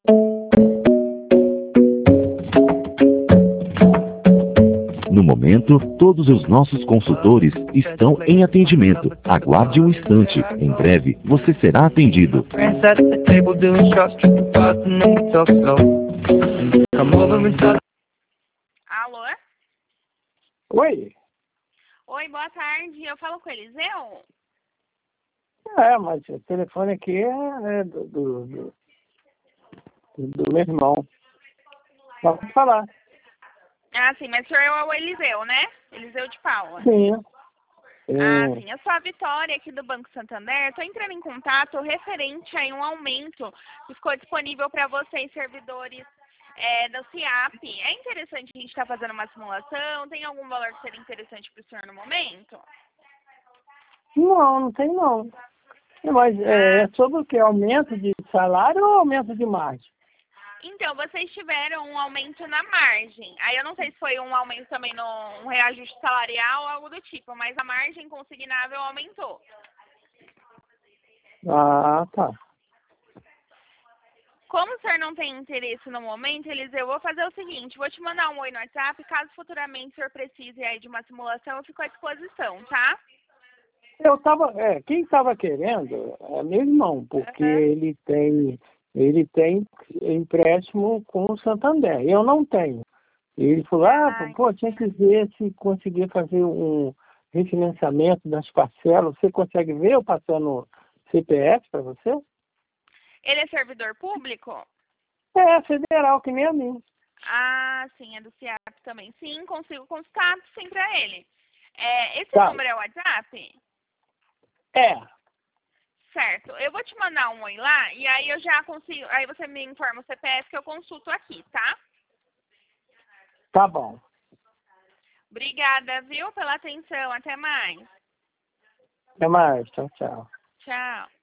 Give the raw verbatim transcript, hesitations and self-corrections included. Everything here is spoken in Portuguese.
No momento, todos os nossos consultores estão em atendimento. Aguarde um instante. Em breve, você será atendido. Alô? Oi? Oi, boa tarde. Eu falo com o Eliseu? É, mas o telefone aqui é, é do, do, do, do meu irmão. Pode falar. Ah, sim, mas o senhor é o Eliseu, né? Eliseu de Paula. Sim. Ah, Sim. sim. Eu sou a Vitória aqui do Banco Santander. Estou entrando em contato referente a um aumento que ficou disponível para vocês, servidores é, da C I A P. É interessante a gente estar fazendo uma simulação? Tem algum valor que seria interessante para o senhor no momento? Não, não tem não. Mas é, é sobre o quê? Aumento de salário ou aumento de margem? Então, vocês tiveram um aumento na margem. Aí eu não sei se foi um aumento também no um reajuste salarial ou algo do tipo, mas a margem consignável aumentou. Ah, tá. Como o senhor não tem interesse no momento, Eliseu, eu vou fazer o seguinte, vou te mandar um oi no WhatsApp, caso futuramente o senhor precise aí de uma simulação, eu fico à disposição, tá? Eu tava, é, quem estava querendo é meu irmão, porque Uhum. ele tem, ele tem empréstimo com o Santander. Eu não tenho. Ele falou, ah, Ai, pô, tinha que ver se conseguia fazer um refinanciamento das parcelas. Você consegue ver eu passando C P F para você? ele é servidor público? É, federal, que nem a mim. Ah, sim, é do C I A P também. Sim, consigo consultar sim pra ele. É, esse Tá. número é o WhatsApp? É, Certo. Eu vou te mandar um oi lá e aí eu já consigo. Aí você me informa o C P F que eu consulto aqui, tá? tá bom. Obrigada, viu, pela atenção. Até mais. Até mais. Tchau, tchau. Tchau.